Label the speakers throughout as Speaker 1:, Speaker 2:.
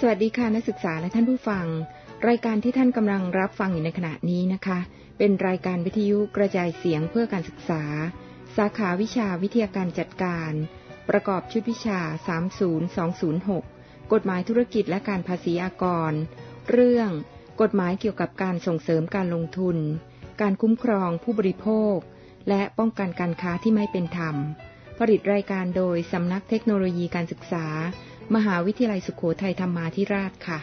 Speaker 1: วัสดีค่ะนักศึกษาและท่านผู้ฟังรายการที่ท่านกำลังรับฟังอยู่ในขณะนี้นะคะเป็นรายการวิทยุกระจายเสียงเพื่อการศึกษาสาขาวิชาวิทยาการจัดการประกอบชุดวิชา30206กฎหมายธุรกิจและการภาษีอากรเรื่องกฎหมายเกี่ยวกับการส่งเสริมการลงทุนการคุ้มครองผู้บริโภคและป้องกันการค้าที่ไม่เป็นธรรมผลิตรายการโดยสำนักเทคโนโลยีการศึกษามหาวิทยาลัยสุโขทัยธรรมาธิราชค่ะ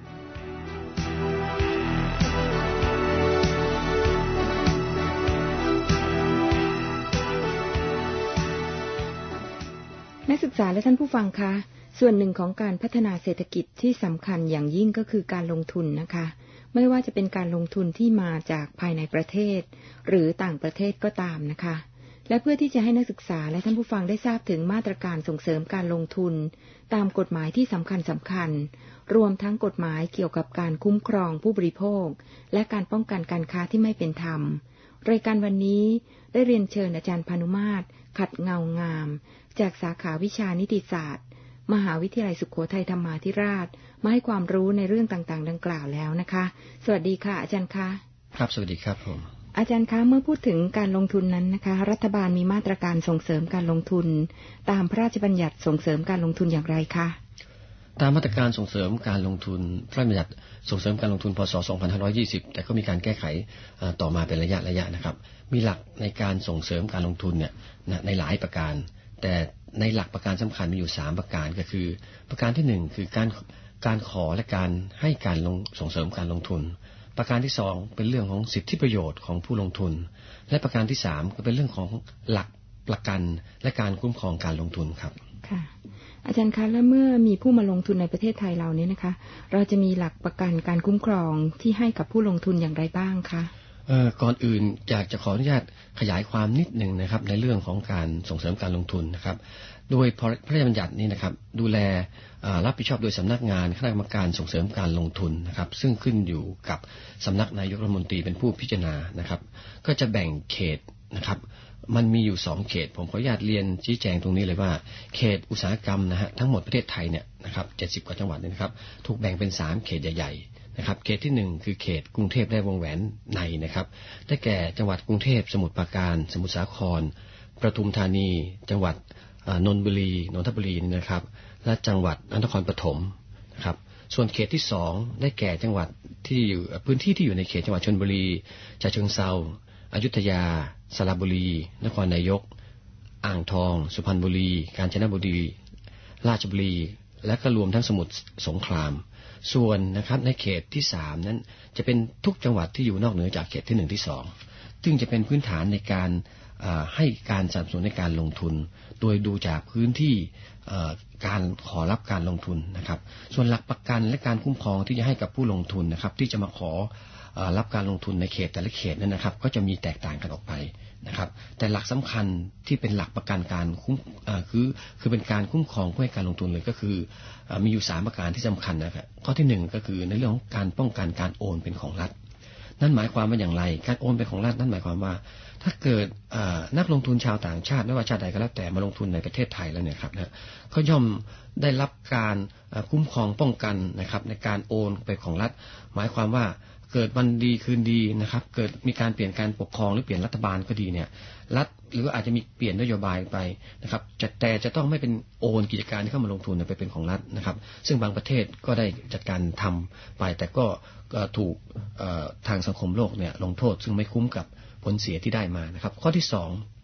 Speaker 1: นักศึกษาและท่านผู้ฟังคะส่วนหนึ่งของการพัฒนาเศรษฐกิจที่สำคัญอย่างยิ่งก็คือการลงทุนนะคะไม่ว่าจะเป็นการลงทุนที่มาจากภายในประเทศหรือต่างประเทศก็ตามนะคะและเพื่อที่จะให้นักศึกษาและท่านผู้ฟังได้ทราบถึงมาตรการส่งเสริมการลงทุนตามกฎหมายที่สำคัญรวมทั้งกฎหมายเกี่ยวกับการคุ้มครองผู้บริโภคและการป้องกันการค้าที่ไม่เป็นธรรมรายการวันนี้ได้เรียนเชิญอาจารย์พานุมาตรขัดเงางามจากสาขาวิชานิติศาสตร์มหาวิทยาลัยสุโขทัยธรรมาธิราชมาให้ความรู้ในเรื่องต่างๆดังกล่าวแล้วนะคะสวัสดีค่ะอาจารย์คะ
Speaker 2: ครับสวัสดีครับผม
Speaker 1: อาจารย์คะเมื่อพูดถึงการลงทุนนั้นนะคะรัฐบาลมีมาตรการส่งเสริมการลงทุนตามพระราชบัญญัติส่งเสริมการลงทุนอย่างไรคะ
Speaker 2: ตามมาตรการส่งเสริมการลงทุนพระราชบัญญัติส่งเสริมการลงทุนพ.ศ. 2520แต่ก็มีการแก้ไขต่อมาเป็นระยะนะครับมีหลักในการส่งเสริมการลงทุนเนี่ยในหลายประการแต่ในหลักประการสำคัญมีอยู่3ประการก็คือประการที่1คือการขอและการให้การส่งเสริมการลงทุนประการที่2เป็นเรื่องของสิทธิประโยชน์ของผู้ลงทุนและประการที่3ก็เป็นเรื่องของหลักประกันและการคุ้มครองการลงทุนครับ
Speaker 1: ค่ะอาจารย์คะแล้วเมื่อมีผู้มาลงทุนในประเทศไทยเราเนี่ยนะคะเราจะมีหลักประกันการคุ้มครองที่ให้กับผู้ลงทุนอย่างไรบ้างคะ
Speaker 2: ก่อนอื่นอยากจะขออนุญาตขยายความนิดนึงนะครับในเรื่องของการส่งเสริมการลงทุนนะครับโดยพระราชบัญญัตินี้นะครับดูแลรับผิดชอบโดยสำนักงานคณะกรรมการส่งเสริมการลงทุนนะครับซึ่งขึ้นอยู่กับสำนักนายกรัฐมนตรีเป็นผู้พิจารณานะครับก็จะแบ่งเขตนะครับมันมีอยู่2เขตผมขออนุญาตเรียนชี้แจงตรงนี้เลยว่าเขตอุตสาหกรรมนะฮะทั้งหมดประเทศไทยเนี่ยนะครับ70กว่าจังหวัดเนี่ยนะครับถูกแบ่งเป็น3เขตใหญ่ๆนะครับเขตที่1คือเขตกรุงเทพและวงแหวนในนะครับได้แก่จังหวัดกรุงเทพสมุทรปราการสมุทรสาครปทุมธานีจังหวัดนนทบุรีนะครับและจังหวัดนครปฐมนะครับส่วนเขตที่2ได้แก่จังหวัดที่อยู่พื้นที่ที่อยู่ในเขตจังหวัดชลบุรีฉะเชิงเทราอยุธยาสระบุรีนครนายกอ่างทองสุพรรณบุรีกาญจนบุรีราชบุรีและก็รวมทั้งสมุทรสงครามส่วนนะครับในเขตที่3นั้นจะเป็นทุกจังหวัดที่อยู่นอกเหนือจากเขตที่1ที่2ซึ่งจะเป็นพื้นฐานในการให้การสนับสนุนในการลงทุนโดยดูจากพื้นที่การขอรับการลงทุนนะครับส่วนหลักประกันและการคุ้มครองที่จะให้กับผู้ลงทุนนะครับที่จะมาขอรับการลงทุนในเขตแต่ละเขตนั้นนะครับก็จะมีแตกต่างกันออกไปนะครับแต่หลักสำคัญที่เป็นหลักประกันการคุ้มคือเป็นการคุ้มครองเพื่อให้การลงทุนเลยก็คือมีอยู่3ประการที่สำคัญนะครับข้อที่1ก็คือในเรื่องของการป้องกันการโอนเป็นของรัฐนั่นหมายความว่าอย่างไรการโอนเป็นของรัฐนั่นหมายความว่าถ้าเกิดนักลงทุนชาวต่างชาติไม่ว่าชาติใดก็แล้วแต่มาลงทุนในประเทศไทยแล้วเนี่ยครับนะก็ย่อมได้รับการคุ้มครองป้องกันนะครับในการโอนไปของรัฐหมายความว่าเกิดวันดีคืนดีนะครับเกิดมีการเปลี่ยนการปกครองหรือเปลี่ยนรัฐบาลก็ดีเนี่ยรัฐหรืออาจจะมีเปลี่ยนนโยบายไปนะครับแต่จะต้องไม่เป็นโอนกิจการที่เข้ามาลงทุนไปเป็นของรัฐนะครับซึ่งบางประเทศก็ได้จัดการทำไปแต่ก็ถูกทางสังคมโลกเนี่ยลงโทษซึ่งไม่คุ้มกับผลเสียที่ได้มานะครับข้อที่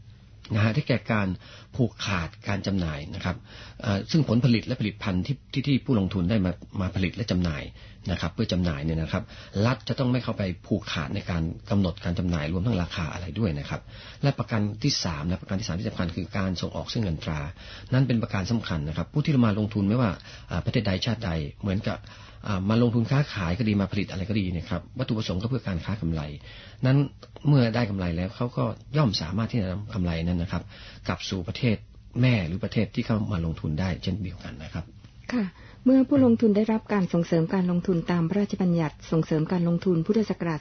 Speaker 2: 2นะฮะที่แก่การผูกขาดการจำหน่ายนะครับซึ่งผลผลิตและผลิตภัณฑ์ที่ผู้ลงทุนได้มาผลิตและจำหน่ายนะครับเพื่อจำหน่ายเนี่ยนะครับรัฐจะต้องไม่เข้าไปผูกขาดในการกำหนดการจำหน่ายรวมทั้งราคาอะไรด้วยนะครับและประกันที่3นะประกันที่3ที่สำคัญคือการส่งออกซึ่งเงินตรานั้นเป็นประการสำคัญนะครับผู้ที่มาลงทุนไม่ว่าประเทศใดชาติใดเหมือนกับมาลงทุนค้าขายก็ดีมาผลิตอะไรก็ดีนะครับวัตถุประสงค์ก็เพื่อการค้ากำไรนั้นเมื่อได้กำไรแล้วเขาก็ย่อมสามารถที่จะนำกำไรนั้นนะครับกลับสู่ประเทศแม่หรือประเทศที่เข้ามาลงทุนได้เช่นเดียวกันนะครับ
Speaker 1: ค่ะเมื่อผู้ลงทุนได้รับการส่งเสริมการลงทุนตามพระราชบัญญัติส่งเสริมการลงทุนพุทธศักราช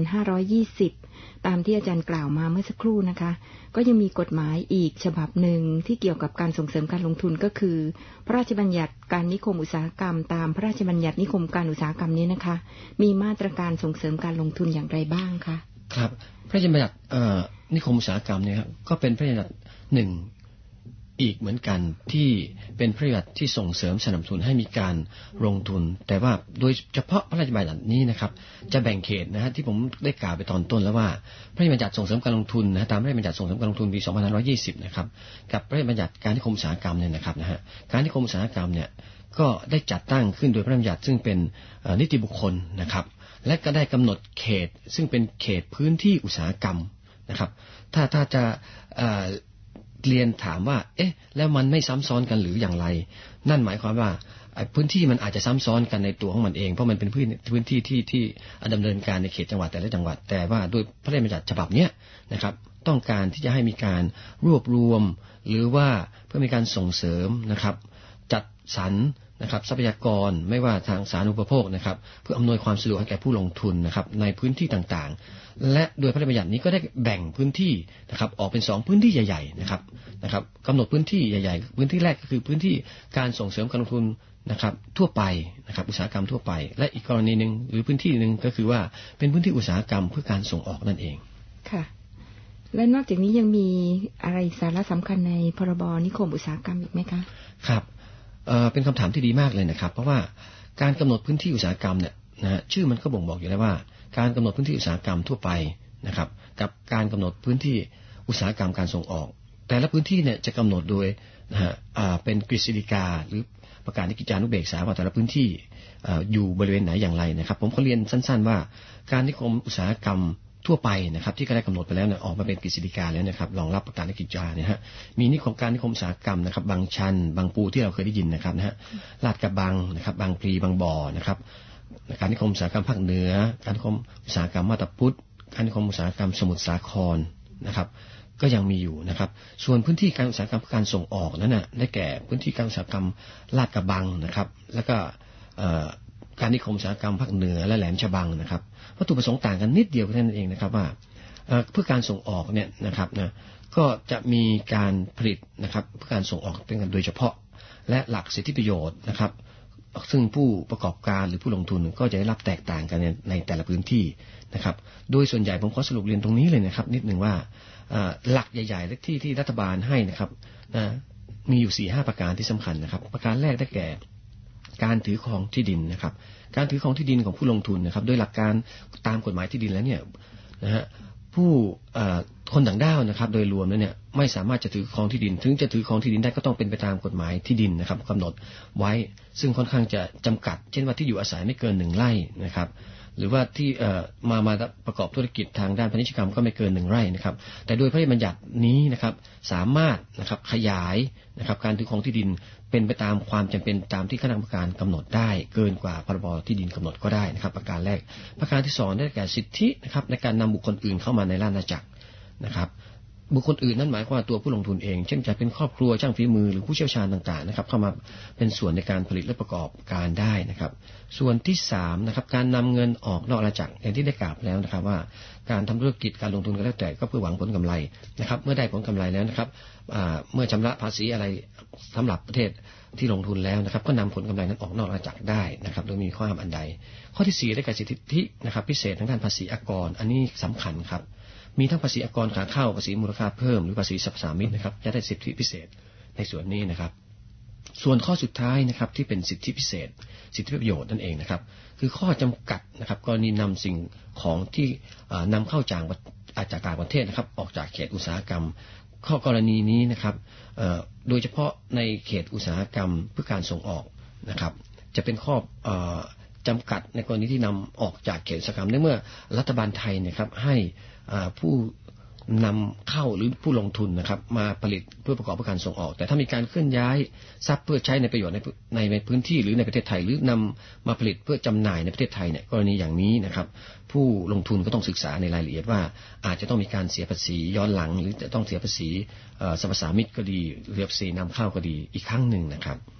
Speaker 1: 2520 ตามที่อาจารย์กล่าวมาเมื่อสักครู่นะคะก็ยังมีกฎหมายอีกฉบับหนึ่งที่เกี่ยวกับการส่งเสริมการลงทุนก็คือพระราชบัญญัติการนิคมอุตสาหกรรมตามพระราชบัญญัตินิคมการอุตสาหกรรมนี้นะคะมีมาตรการส่งเสริมการลงทุนอย่างไรบ้างคะ
Speaker 2: ครับพระราชบัญญัตินิคมอุตสาหกรรมเนี่ยครับก็เป็นพระราชบัญญัติหนึ่งอีกเหมือนกันที่เป็นพระราชบัญญัติที่ส่งเสริมสนับสนุนให้มีการลงทุนแต่ว่าโดยเฉพาะพระราชบัญญัตินี้นะครับจะแบ่งเขตนะฮะที่ผมได้กล่าวไปตอนต้นแล้วว่าพระราชบัญญัติส่งเสริมการลงทุนนะตามพระราชบัญญัติส่งเสริมการลงทุนปี 2520 นะครับกับพระราชบัญญัติการนิคมอุตสาหกรรมเนี่ยนะครับนะฮะการนิคมอุตสาหกรรมเนี่ยก็ได้จัดตั้งขึ้นโดยพระราชบัญญัติซึ่งเป็นนิติบุคคลนะครับและก็ได้กำหนดเขตซึ่งเป็นเขตพื้นที่อุตสาหกรรมนะครับถ้าจะเรียนถามว่าเอ๊ะแล้วมันไม่ซ้ำซ้อนกันหรืออย่างไรนั่นหมายความว่าพื้นที่มันอาจจะซ้ำซ้อนกันในตัวของมันเองเพราะมันเป็นพื้นที่ที่ดำเนินการในเขตจังหวัดแต่ละจังหวัดแต่ว่าโดยพระราชบัญญัติฉบับเนี้ยนะครับต้องการที่จะให้มีการรวบรวมหรือว่าเพื่อมีการส่งเสริมนะครับจัดสรรนะครับทรัพยากรไม่ว่าทางสาธารณูปโภคนะครับเพื่ออำนวยความสะดวกให้แก่ผู้ลงทุนนะครับในพื้นที่ต่างๆและโดยพระราชบัญญัตินี้ก็ได้แบ่งพื้นที่นะครับออกเป็น2พื้นที่ใหญ่ๆนะครับกำหนดพื้นที่ใหญ่ๆพื้นที่แรกก็คือพื้นที่การส่งเสริมการลงทุนนะครับทั่วไปนะครับอุตสาหกรรมทั่วไปและอีกกรณีนึงหรือพื้นที่นึงก็คือว่าเป็นพื้นที่อุตสาหกรรมเพื่อการส่งออกนั่นเอง
Speaker 1: ค่ะและนอกจากนี้ยังมีอะไรสาระสำคัญในพรบนิคมอุตสาหกรรมอีกไหมคะ
Speaker 2: ครับเป็นคำถามที่ดีมากเลยนะครับเพราะว่าการกำหนดพื้นที่อุตสาหกรรมเนี่ยนะชื่อมันก็บ่งบอกอยู่แล้วว่าการกำหนดพื้นที่อุตสาหกรรมทั่วไปนะครับกับการกำหนดพื้นที่อุตสาหกรรมการส่งออกแต่ละพื้นที่เนี่ยจะกำหนดโดยนะฮะเป็นกฤษฎีกาหรือประกาศนิกิจานุเบกษาว่าแต่ละพื้นที่อยู่บริเวณไหนอย่างไรนะครับผมขอเรียนสั้นๆว่าการนิคมอุตสาหกรรมทั่วไปนะครับที่ก็ได้กำหนดไปแล้วเนี่ยออกมาเป็นกฤษฎีกาแล้วนะครับรองรับประกาศนิกิจาเนี่ยฮะมีนิคมการนิคมอุตสาหกรรมนะครับบางชันบางปูที่เราเคยได้ยินนะครับนะฮะลาดกระบังนะครับบางพลีบางบ่อนะครับการนิคมอุตสาหกรรมภาคเหนือการนิคมอุตสาหกรรมมาตาพุธการนิคมอุตสาหกรรมสมุทรสาครนะครับก็ยังมีอยู่นะครับส่วนพื้นที่การอุตสาหกรรมการส่งออกนั้นน่ะได้แก่พื้นที่การอุตสาหกรรมลาดกระบังนะครับแล้วก็การนิคมอุตสาหกรรมภาคเหนือและแหลมฉบังนะครับวัตถุประสงค์ต่างกันนิดเดียวแค่นั้นเองนะครับว่าเพื่อการส่งออกเนี่ยนะครับนะก็จะมีการผลิตนะครับเพื่อการส่งออกเป็นกันโดยเฉพาะและหลักสิทธิประโยชน์นะครับซึ่งผู้ประกอบการหรือผู้ลงทุนก็จะได้รับแตกต่างกันในแต่ละพื้นที่นะครับโดยส่วนใหญ่ผมขอสรุปเรียนตรงนี้เลยนะครับนิดนึงว่าหลักใหญ่ๆที่รัฐบาลให้นะครับมีอยู่ 4-5 ประการที่สำคัญนะครับประการแรกได้แก่การถือครองที่ดินนะครับการถือครองที่ดินของผู้ลงทุนนะครับโดยหลักการตามกฎหมายที่ดินแล้วเนี่ยนะฮะผู้คนต่างด้าวนะครับโดยรวมแล้วเนี่ยไม่สามารถจะถือครองที่ดินถึงจะถือครองที่ดินได้ก็ต้องเป็นไปตามกฎหมายที่ดินนะครับกำหนดไว้ซึ่งค่อนข้างจะจำกัดเช่นว่าที่อยู่อาศัยไม่เกิน1 ไร่นะครับหรือว่าที่มาประกอบธุรกิจทางด้านพาณิชยกรรมก็ไม่เกิน1 ไร่นะครับแต่โดยพระราชบัญญัตินี้นะครับสามารถนะครับขยายนะครับการถือครองที่ดินเป็นไปตามความจำเป็นตามที่คณะกรรมการกำหนดได้เกินกว่าพรบที่ดินกำหนดก็ได้นะครับประการแรกประการที่2ได้แก่สิทธินะครับในการนำบุคคลอื่นเข้ามาในราชอาณาจักรนะครับบุคคลอื่นนั้นหมายความว่าตัวผู้ลงทุนเองเช่นจะเป็นครอบครัวช่างฝีมือหรือผู้เชี่ยวชาญต่างๆนะครับเข้ามาเป็นส่วนในการผลิตและประกอบการได้นะครับส่วนที่3นะครับการนำเงินออกนอกอาณาจักรอย่างที่ได้กล่าวแล้วนะครับว่าการทำธุรกิจการลงทุนก็แล้วแต่ก็เพื่อหวังผลกำไรนะครับเมื่อได้ผลกำไรแล้วนะครับเมื่อชำระภาษีอะไรสำหรับประเทศที่ลงทุนแล้วนะครับก็นำผลกำไรนั้นออกนอกอาณาจักรได้นะครับโดยมีข้อห้ามอันใดข้อที่4ได้แก่สิทธินะครับพิเศษทางด้านภาษีอากรอันนี้สำคัญครับมีทั้งภาษีอากรขาเข้าภาษีมูลค่าเพิ่มหรือภาษีสรรพสามิตนะครับจะได้สิทธิพิเศษในส่วนนี้นะครับส่วนข้อสุดท้ายนะครับที่เป็นสิทธิพิเศษสิทธิประโยชน์นั่นเองนะครับคือข้อจำกัดนะครับกรณีนำสิ่งของที่นำเข้าจากต่างประเทศนะครับออกจากเขตอุตสาหกรรมข้อกรณีนี้นะครับโดยเฉพาะในเขตอุตสาหกรรมเพื่อการส่งออกนะครับจะเป็นข้อจำกัดในกรณีที่นำออกจากเขตอุตสาหกรรมเมื่อรัฐบาลไทยนะครับให้ผู้นำเข้าหรือผู้ลงทุนนะครับมาผลิตเพื่อประกอบการส่งออกแต่ถ้ามีการเคลื่อนย้ายทรัพย์เพื่อใช้ในประโยชน์ในพื้นที่หรือในประเทศไทยหรือนำมาผลิตเพื่อจำหน่ายในประเทศไทยเนี่ยกรณีอย่างนี้นะครับผู้ลงทุนก็ต้องศึกษาในรายละเอียดว่าอาจจะต้องมีการเสียภาษีย้อนหลังหรือจะต้องเสียภาษีสรรพสามิตก็ดีเสียภาษีนำเข้าก็ดีอีกครั้งหนึ่งนะครับ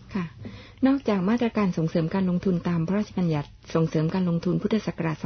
Speaker 1: ค่ะนอกจากมาตรการส่งเสริมการลงทุนตามพระราชบัญญัติส่งเสริมการลงทุนพุทธศักราช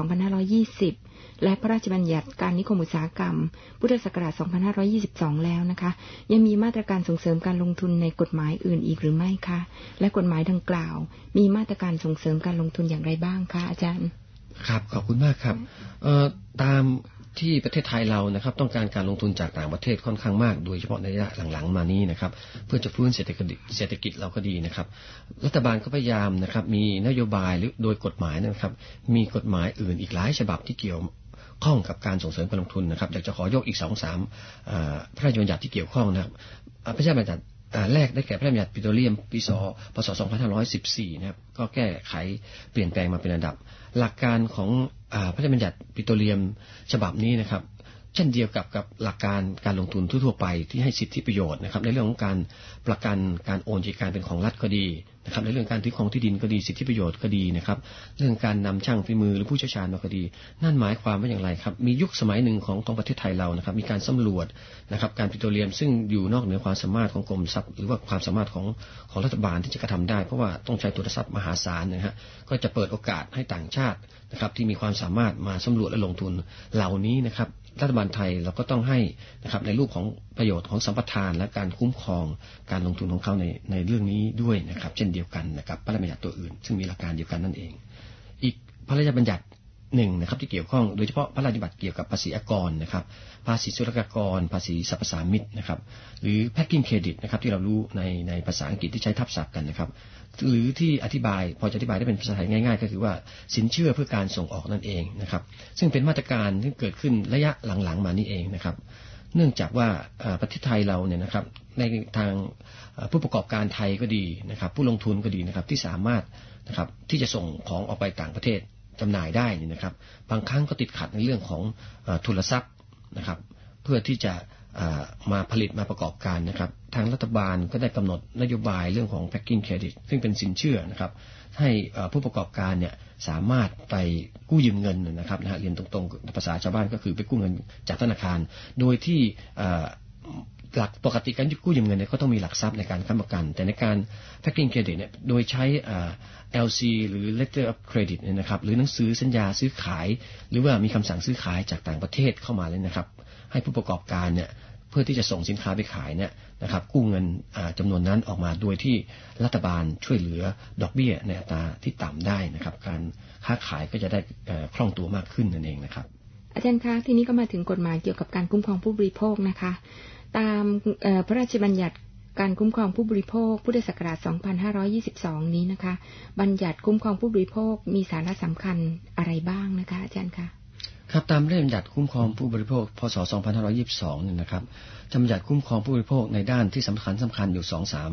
Speaker 1: 2520 และพระราชบัญญัติการนิคมอุตสาหกรรมพุทธศักราช 2522 แล้วนะคะยังมีมาตรการส่งเสริมการลงทุนในกฎหมายอื่นอีกหรือไม่คะและกฎหมายดังกล่าวมีมาตรการส่งเสริมการลงทุนอย่างไรบ้างคะอาจารย์
Speaker 2: ครับขอบคุณมากครับตามที่ประเทศไทยเรานะครับต้องการการลงทุนจากต่างประเทศค่อนข้างมากโดยเฉพาะในระยะหลังๆมานี้นะครับเพื่อจะฟื้นเศรษฐกิจเราก็ดีนะครับรัฐบาลก็พยายามนะครับมีนโยบายหรือโดยกฎหมายนะครับมีกฎหมายอื่นอีกหลายฉบับที่เกี่ยวข้องกับการส่งเสริมการลงทุนนะครับอยากจะขอยกอีก 2-3 พระราชบัญญัติที่เกี่ยวข้องนะครับพระราชบัญญัติแรกได้แก่พระราชบัญญัติปิโตรเลียมพศ 2514 นะครับก็แก้ไขเปลี่ยนแปลงมาเป็นระดับหลักการของพระราชบัญญัติปิโตรเลียมฉบับนี้นะครับเช่นเดียวกับหลักการการลงทุนทั่วไปที่ให้สิทธิประโยชน์นะครับในเรื่องของการประกันการโอนกิจการเป็นของรัฐก็ดีนะครับในเรื่องการถือครองที่ดินก็ดีสิทธิประโยชน์ก็ดีนะครับเรื่องการนำช่างฝีมือหรือผู้เชี่ยวชาญมาก็ดีนั่นหมายความว่าอย่างไรครับมียุคสมัยหนึ่งของประเทศไทยเรานะครับมีการสำรวจนะครับการปิโตรเลียมซึ่งอยู่นอกเหนือความสามารถของกรมทรัพย์หรือว่าความสามารถของรัฐบาลที่จะกระทำได้เพราะว่าต้องใช้ทุนทรัพย์มหาศาลนะฮะก็จะเปิดโอกาสให้ต่างชาตินะครับที่มีความสามารถมาสำรวจและลงทุนเหล่านี้นะครับรัฐบาลไทยเราก็ต้องให้นะครับในรูปของประโยชน์ของสัมปทานและการคุ้มครองการลงทุนของเขาในเรื่องนี้ด้วยนะครับเช่นเดียวกันนะครับพระราชบัญญัติตัวอื่นซึ่งมีหลักการเดียวกันนั่นเองอีกพระราชบัญญัติหนึ่งนะครับที่เกี่ยวข้องโดยเฉพาะพระราชบัญญัติเกี่ยวกับภาษีอากรนะครับภาษีศุลกากรภาษีสรรพสามิตนะครับหรือ packing credit นะครับที่เรารู้ในภาษาอังกฤษที่ใช้ทับศัพท์กันนะครับหรือที่อธิบายพอจะอธิบายได้เป็นภาษาไทยง่ายๆก็คือว่าสินเชื่อเพื่อการส่งออกนั่นเองนะครับซึ่งเป็นมาตรการที่เกิดขึ้นระยะหลังๆมานี่เองนะครับเนื่องจากว่าประเทศไทยเราเนี่ยนะครับในทางผู้ประกอบการไทยก็ดีนะครับผู้ลงทุนก็ดีนะครับที่สามารถนะครับที่จะส่งของออกไปต่างประเทศจำหน่ายได้นี่นะครับบางครั้งก็ติดขัดในเรื่องของทุนทรัพย์นะครับเพื่อที่จะมาผลิตมาประกอบการนะครับทางรัฐบาลก็ได้กำหนดนโยบายเรื่องของ packing credit ซึ่งเป็นสินเชื่อนะครับให้ผู้ประกอบการเนี่ยสามารถไปกู้ยืมเงินนะครับเรียนตรงๆภาษาชาวบ้านก็คือไปกู้เงินจากธนาคารโดยที่หลักปกติการกู้ยืมเงินเนี่ยก็ต้องมีหลักทรัพย์ในการค้ำประกันแต่ในการ packing credit เนี่ยโดยใช้LC หรือ letter of credit เนี่ยนะครับหรือหนังสือสัญญาซื้อขายหรือว่ามีคำสั่งซื้อขายจากต่างประเทศเข้ามาเลยนะครับให้ผู้ประกอบการเนี่ยเพื่อที่จะส่งสินค้าไปขายเนี่ยนะครับกู้เงินจำนวนนั้นออกมาโดยที่รัฐบาลช่วยเหลือดอกเบี้ยในอัตราที่ต่ำได้นะครับการค้าขายก็จะได้คล่องตัวมากขึ้นนั่นเองนะครับ
Speaker 1: อาจารย์คะทีนี้ก็มาถึงกฎหมายเกี่ยวกับการคุ้มครองผู้บริโภคนะคะตามพระราชบัญญัติการคุ้มครองผู้บริโภคพุทธศักราช 2522 นี้นะคะบัญญัติคุ้มครองผู้บริโภคมีสาระสำคัญอะไรบ้างนะคะอาจารย์คะ
Speaker 2: ครับตามพระราชบัญญัติคุ้มครองผู้บริโภคพ.ศ. 2522เนี่ยนะครับจะบัญญัติคุ้มครองผู้บริโภคในด้านที่สำคัญอยู่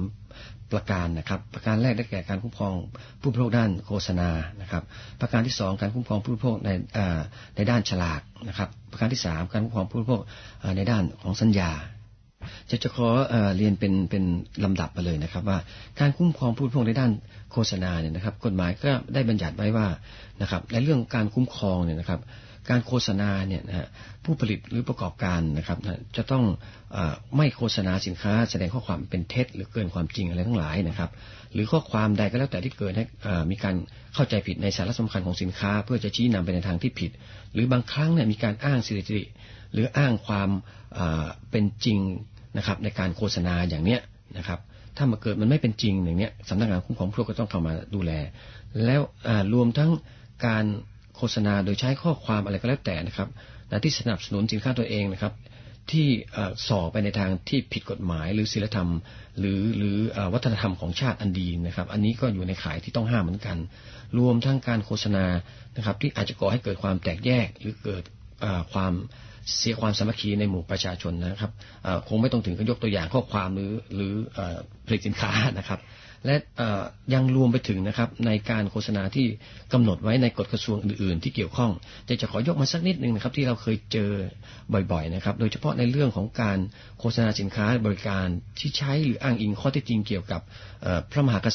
Speaker 2: 2-3 ประการนะครับประการแรกได้แก่การคุ้มครองผู้บริโภคด้านโฆษณานะครับประการที่2การคุ้มครองผู้บริโภคในด้านฉลากนะครับประการที่3การคุ้มครองผู้บริโภคในด้านของสัญญาจะขอเรียนเป็นลำดับไปเลยนะครับว่าการคุ้มครองผู้บริโภคในด้านโฆษณาเนี่ยนะครับกฎหมายก็ได้บัญญัติไว้ว่านะครับในเรื่องการคุ้มครองเนี่ยนะครับการโฆษณาเนี่ยนะผู้ผลิตหรือประกอบการนะครับจะต้องไม่โฆษณาสินค้าแสดงข้อความเป็นเท็จหรือเกินความจริงอะไรทั้งหลายนะครับหรือข้อความใดก็แล้วแต่ที่เกิดให้มีการเข้าใจผิดในสาระสำคัญของสินค้าเพื่อจะชี้นำไปในทางที่ผิดหรือบางครั้งเนี่ยมีการอ้างสิทธิหรืออ้างความเป็นจริงนะครับในการโฆษณาอย่างเนี้ยนะครับถ้ามาเกิดมันไม่เป็นจริงอย่างเนี้ยสำนักงานคุ้มครองผู้บริโภคก็ต้องเข้ามาดูแลแล้วรวมทั้งการโฆษณาโดยใช้ข้อความอะไรก็แล้วแต่นะครับที่สนับสนุนสินค้าตัวเองนะครับที่ส่อไปในทางที่ผิดกฎหมายหรือศีลธรรมหรือวัฒนธรรมของชาติอันดีนะครับอันนี้ก็อยู่ในข่ายที่ต้องห้ามเหมือนกันรวมทั้งการโฆษณานะครับที่อาจจะก่อให้เกิดความแตกแยกหรือเกิดความเสียความสามัคคีในหมู่ประชาชนนะครับคงไม่ต้องถึงกับยกตัวอย่างข้อความหรือผลิตสินค้านะครับและยังรวมไปถึงนะครับในการโฆษณาที่กำหนดไว้ในกฎกระทรวงอื่นๆที่เกี่ยวข้องจะขอยกมาสักนิดนึงนะครับที่เราเคยเจอบ่อยๆนะครับโดยเฉพาะในเรื่องของการโฆษณาสินค้าบริการที่ใช้หรืออ้างอิงข้อเท็จจริงเกี่ยวกับพระมหากษัตริย์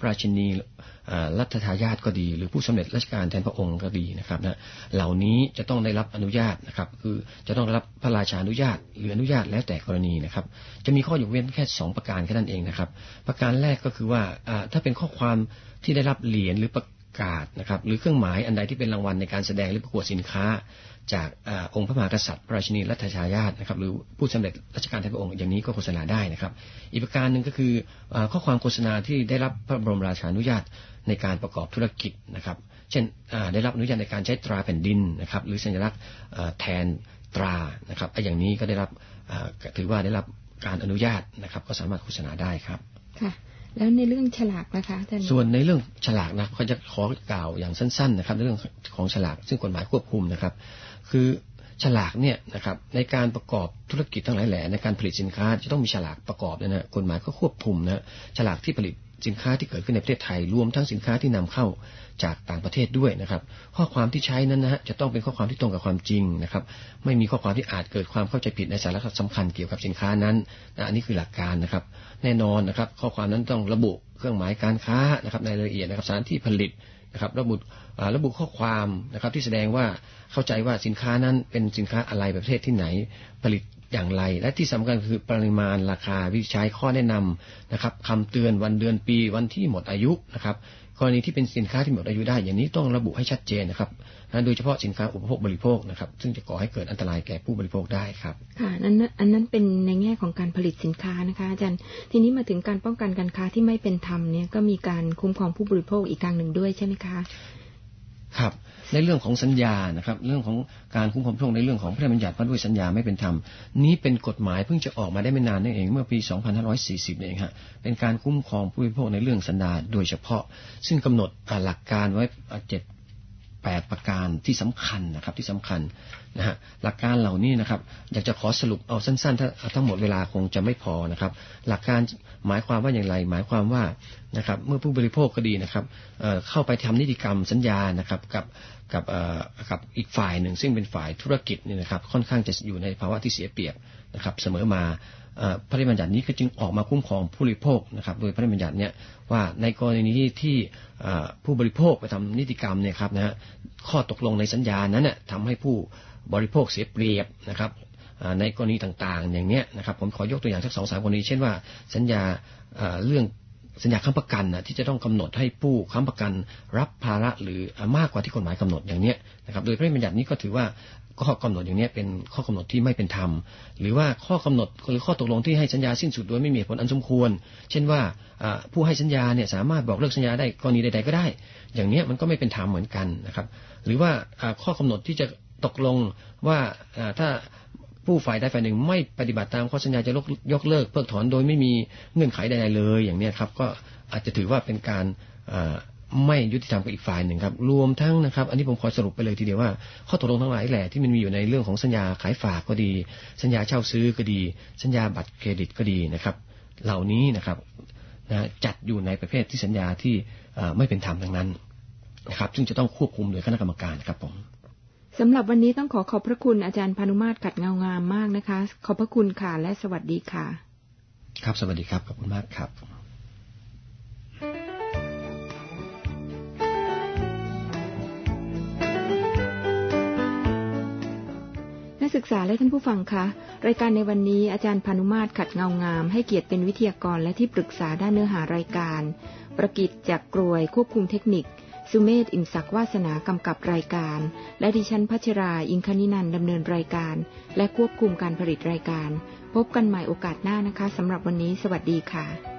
Speaker 2: พระราชินีรัชทายาทก็ดีหรือผู้สำเร็จราชการแทนพระองค์ก็ดีนะครับนะเหล่านี้จะต้องได้รับอนุญาตนะครับคือจะต้องรับพระราชานุญาตหรืออนุญาตแล้วแต่กรณีนะครับจะมีข้อยกเว้นแค่2ประการแค่นั้นเองนะครับประการแรกก็คือว่าถ้าเป็นข้อความที่ได้รับเหรียญหรือประกาศนะครับหรือเครื่องหมายอันใดที่เป็นรางวัลในการแสดงหรือประกวดสินค้าจากองค์พระมหากษัตริย์พระราชินีรัชทายาทนะครับหรือผู้สำเร็จราชการแทนพระองค์อย่างนี้ก็โฆษณาได้นะครับอีกประการหนึ่งก็คือข้อความโฆษณาที่ได้รับพระบรมราชานุญาตในการประกอบธุรกิจนะครับเช่นได้รับอนุญาตในการใช้ตราแผ่นดินนะครับหรือสัญลักษณ์แทนตรานะครับอย่างนี้ก็ได้รับถือว่าได้รับการอนุญาตนะครับก็สามารถโฆษณาได้ครับ
Speaker 1: ค่ะแล้วในเรื่องฉลากนะคะอาจารย์
Speaker 2: ส่วนในเรื่องฉลากนะเขาจะขอกล่าวอย่างสั้นๆนะครับในเรื่องของฉลากซึ่งกฎหมายควบคุมนะครับคือฉลากเนี่ยนะครับในการประกอบธุรกิจทั้งหลายแหล่ในการผลิตสินค้าจะต้องมีฉลากประกอบด้วยนะกฎหมายก็ควบคุมนะฉลากที่ผลิตสินค้าที่เกิดขึ้นในประเทศไทยรวมทั้งสินค้าที่นำเข้าจากต่างประเทศด้วยนะครับข้อความที่ใช้นั้นนะฮะจะต้องเป็นข้อความที่ตรงกับความจริงนะครับไม่มีข้อความที่อาจเกิดความเข้าใจผิดในสาระสำคัญเกี่ยวกับสินค้านั้นอันนี้คือหลักการนะครับแน่นอนนะครับข้อความนั้นต้องระบุเครื่องหมายการค้านะครับในรายละเอียดนะครับสถานที่ผลิตนะครับระบุข้อความนะครับที่แสดงว่าเข้าใจว่าสินค้านั้นเป็นสินค้าอะไรประเภทที่ไหนผลิตอย่างไรและที่สำคัญคือปริมาณราคาวิธีใช้ข้อแนะนำนะครับคำเตือนวันเดือนปีวันที่หมดอายุนะครับกรณีที่เป็นสินค้าที่หมดอายุได้อย่างนี้ต้องระบุให้ชัดเจนนะครับโดยเฉพาะสินค้าอุปโภคบริโภคนะครับซึ่งจะก่อให้เกิดอันตรายแก่ผู้บริโภคได้ครับ
Speaker 1: ค่ะอันนั้นเป็นในแง่ของการผลิตสินค้านะคะอาจารย์ทีนี้มาถึงการป้องกันการค้าที่ไม่เป็นธรรมเนี่ยก็มีการคุ้มครองผู้บริโภคอีกทางหนึ่งด้วยใช่ไหมคะ
Speaker 2: ครับในเรื่องของสัญญานะครับเรื่องของการคุ้มครองผู้บริโภคในเรื่องของพระราชบัญญัติว่าด้วยสัญญาไม่เป็นธรรมนี้เป็นกฎหมายเพิ่งจะออกมาได้ไม่นานนี่เองเมื่อปี 2540 เองฮะเป็นการคุ้มครองผู้บริโภคในเรื่องสัญญาโดยเฉพาะซึ่งกำหนดหลักการไว้8ประการที่สำคัญนะครับที่สำคัญนะฮะหลักการเหล่านี้นะครับอยากจะขอสรุปเอาสั้นๆถ้าทั้งหมดเวลาคงจะไม่พอนะครับหลักการหมายความว่าอย่างไรหมายความว่านะครับเมื่อผู้บริโภคก็ดีนะครับเข้าไปทำนิติกรรมสัญญานะครับกับอีกฝ่ายหนึ่งซึ่งเป็นฝ่ายธุรกิจนี่นะครับค่อนข้างจะอยู่ในภาวะที่เสียเปรียบนะครับเสมอมาพระราชบัญญัตินี้ก็จึงออกมาคุ้มครองผู้บริโภคนะครับโดยพระราชบัญญัติเนี่ยว่าในกรณีที่ผู้บริโภคไปทำนิติกรรมเนี่ยครับนะฮะข้อตกลงในสัญญานั้นเนี่ยทำให้ผู้บริโภคเสียเปรียบนะครับในกรณีต่างๆอย่างเนี้ยนะครับผมขอยกตัวอย่างสัก 2-3 กรณีเช่นว่าสัญญาเรื่องสัญญาค้ำประกันนะที่จะต้องกำหนดให้ผู้ค้ำประกันรับภาระหรือมากกว่าที่กฎหมายกำหนดอย่างเนี้ยนะครับโดยพระราชบัญญัตินี้ก็ถือว่าข้อกำหนดอย่างนี้เป็นข้อกำหนดที่ไม่เป็นธรรมหรือว่าข้อกำหนดหรือข้อตกลงที่ให้สัญญาสิ้นสุดโดยไม่มีเหตุผลอันสมควรเช่นว่าผู้ให้สัญญาเนี่ยสามารถบอกเลิกสัญญาได้กรณีใดๆก็ได้อย่างนี้มันก็ไม่เป็นธรรมเหมือนกันนะครับหรือว่าข้อกำหนดที่จะตกลงว่าถ้าผู้ฝ่ายใดฝ่ายหนึ่งไม่ปฏิบัติตามข้อสัญญาจะยกเลิกเพิกถอนโดยไม่มีเงื่อนไขใดๆเลยอย่างนี้ครับก็อาจจะถือว่าเป็นการไม่ยุติธรรมกับอีกฝ่ายหนึ่งครับรวมทั้งนะครับอันนี้ผมขอสรุปไปเลยทีเดียวว่าข้อตกลงทั้งหลายแหละที่มันมีอยู่ในเรื่องของสัญญาขายฝากก็ดีสัญญาเช่าซื้อก็ดีสัญญาบัตรเครดิตก็ดีนะครับเหล่านี้นะครับจัดอยู่ในประเภทที่สัญญาที่ไม่เป็นธรรมทั้งนั้นนะครับซึ่งจะต้องควบคุมโดยคณะกรรมการครับผม
Speaker 1: สำหรับวันนี้ต้องขอบพระคุณอาจารย์พานุมาตรขัดเงางามมากนะคะขอบพระคุณค่ะและสวัสดีค่ะ
Speaker 2: ครับสวัสดีครับขอบคุณมากครับ
Speaker 1: นักศึกษาและท่านผู้ฟังคะรายการในวันนี้อาจารย์พานุมาตรขัดเงางามให้เกียรติเป็นวิทยากรและที่ปรึกษาด้านเนื้อหารายการประกิตจากกรวยควบคุมเทคนิคสุเมธ อิ่มศักดิ์วาสนากำกับรายการและดิฉันพัชรา อิงคณินันท์ดำเนินรายการและควบคุมการผลิตรายการพบกันใหม่โอกาสหน้านะคะสำหรับวันนี้สวัสดีค่ะ